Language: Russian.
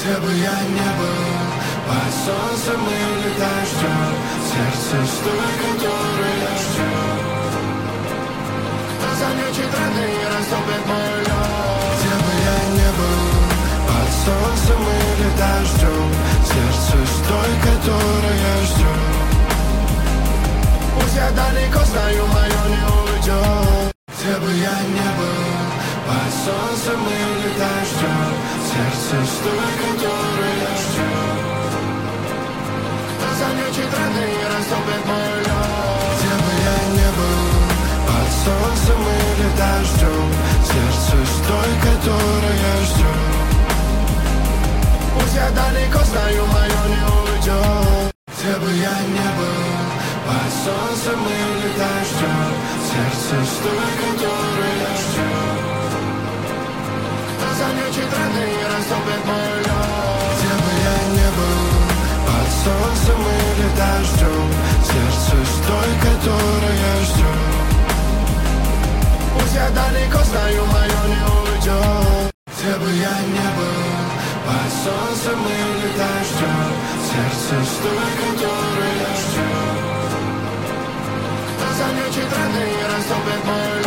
Где бы я ни был, под солнцем или дождем, сердце стой, которое ждет. Кто замечет раны и растопит мой лед. Где бы я ни был, под солнцем или дождем, сердце стой, которое ждет. Пусть я далеко знаю, мое не уйдет. Где бы я ни был, под солнцем или дождем, сердце стой, которое ждет. Кто замечет раны и растопит мой лед. Где бы я ни был, под солнцем или дождем, сердце стой, которое ждет. Пусть я далеко знаю, мое не уйдет. Где бы я ни был, под солнцем или дождем, сердце стой, которое ждет. Кто замечет раны и растопит мой лед. Где бы я ни был, под солнцем или дождем, сердце стой, которое ждет. Пусть я далеко знаю, мое не уйдет. Где бы я ни был, под солнцем или дождем, сердце стой, которое ждет. Кто замечет раны и растопит мой лед.